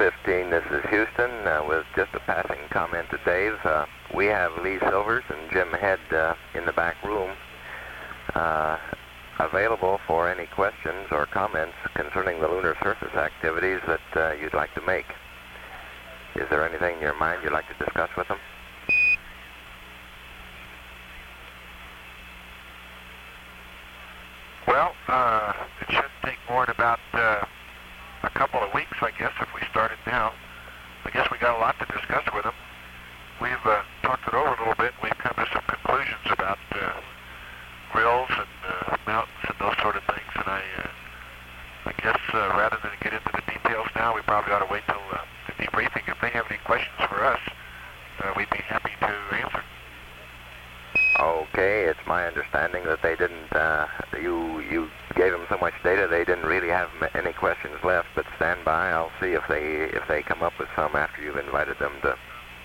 15, this is Houston, with just a passing comment to Dave. We have Lee Silvers and Jim Head in the back room available for any questions or comments concerning the lunar surface activities that you'd like to make. Is there anything in your mind you'd like to discuss with them? Well, it shouldn't take more than about a couple of weeks, I guess, if we started now. I guess we got a lot to discuss with them. We've talked it over a little bit, and we've come to some conclusions about grills and mountains and those sort of things. And I guess rather than get into the details now, we probably ought to wait till the debriefing. If they have any questions for us, we'd be happy to answer. Okay, it's my understanding that they didn't, you gave them so much data they didn't really have any questions left, but stand by, I'll see if they come up with some after you've invited them to.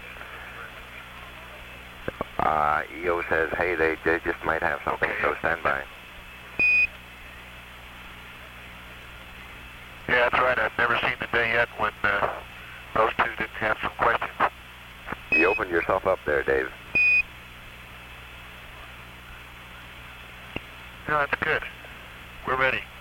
EO says, hey, they just might have something, so stand by. Yeah, that's right. I've never seen the day yet when those two didn't have some questions. You opened yourself up there, Dave. No, that's good. We're ready.